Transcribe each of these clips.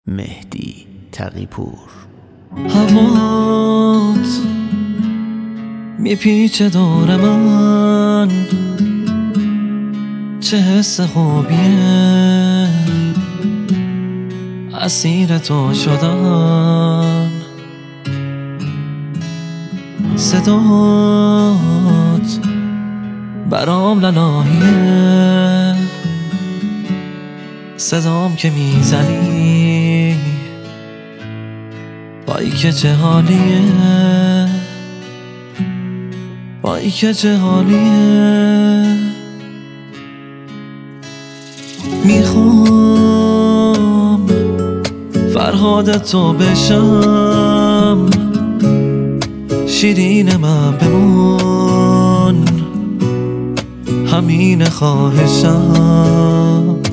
مهدی تقی‌پور. هوات میپیچه دور من، چه حس خوبیه اسیر تو شدن. صدات برام للاهیه، صدام که میزنی وای که چه حالیه، وای که چه حالیه. میخوام فرهاد تو بشم، شیرین من بمون، همین خواهشم.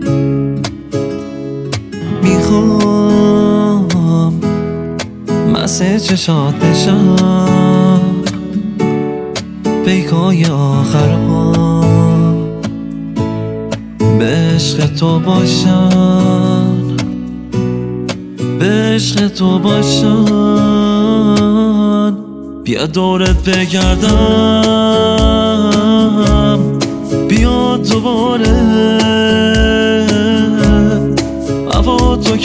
میخوام مسه چشات بشم، پیکای آخرها به عشق تو باشن، به عشق تو باشن. بیا دورت بگردم، بیا دوباره هوا تو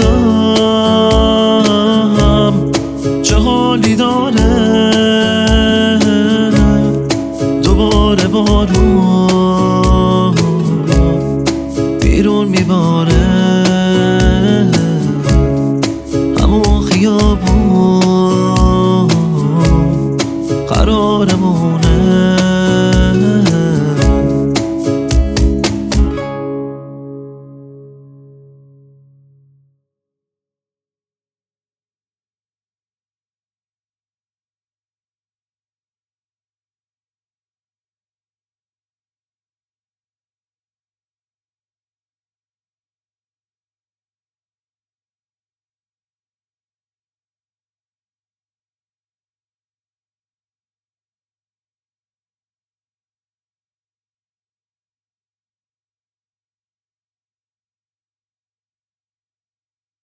کردم، چه حالی داره دوباره بارون